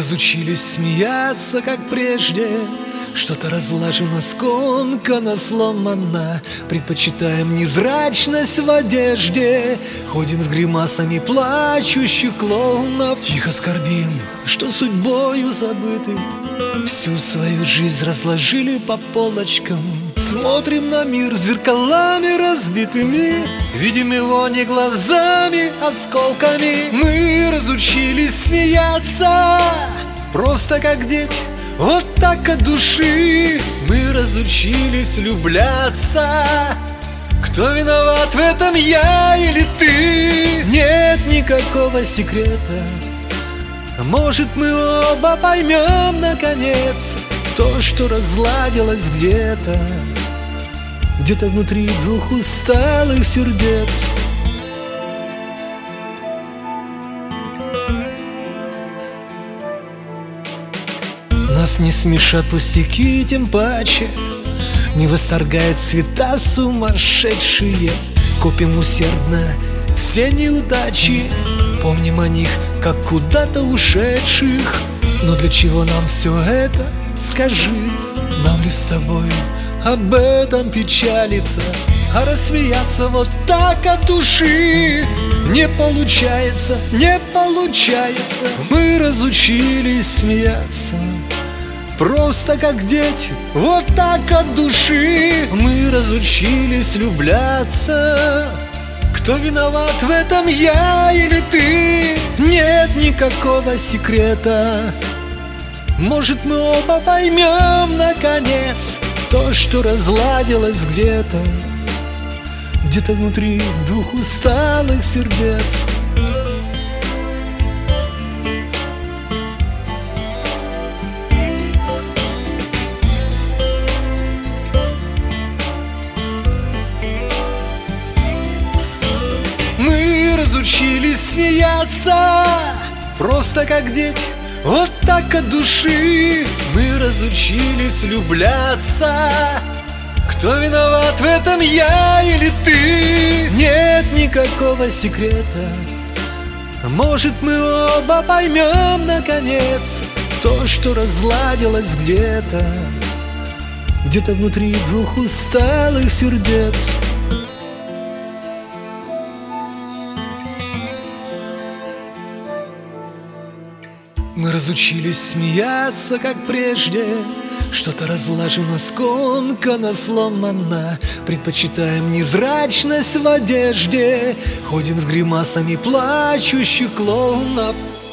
разучились смеяться, как прежде. Что-то разлажено, скомкано, сломано. Предпочитаем невзрачность в одежде. Ходим с гримасами плачущих клоунов. Тихо скорбим, что судьбою забыты. Всю свою жизнь разложили по полочкам. Смотрим на мир зеркалами разбитыми. Видим его не глазами, осколками. Мы разучились смеяться, просто как дети, вот так от души. Мы разучились влюбляться. Кто виноват в этом, я или ты? Нет никакого секрета. Может, мы оба поймем, наконец, то, что разладилось где-то внутри двух усталых сердец. Нас не смешат пустяки, тем паче не восторгает цвета сумасшедшие. Копим усердно все неудачи, помним о них, как куда-то ушедших. Но для чего нам все это, скажи? Нам ли с тобою об этом печалиться, а рассмеяться вот так от души? Не получается, не получается. Мы разучились смеяться, просто как дети, вот так от души. Мы разучились влюбляться. Кто виноват в этом, я или ты? Нет никакого секрета. Может, мы оба поймем, наконец, то, что разладилось где-то внутри двух усталых сердец. Мы разучились смеяться, просто как дети, вот так от души. Мы разучились влюбляться. Кто виноват в этом, я или ты? Нет никакого секрета. Может, мы оба поймем, наконец, то, что разладилось где-то внутри двух усталых сердец. Мы разучились смеяться, как прежде. Что-то разлажено, скомкано, сломано. Предпочитаем невзрачность в одежде. Ходим с гримасами плачущих клоунов.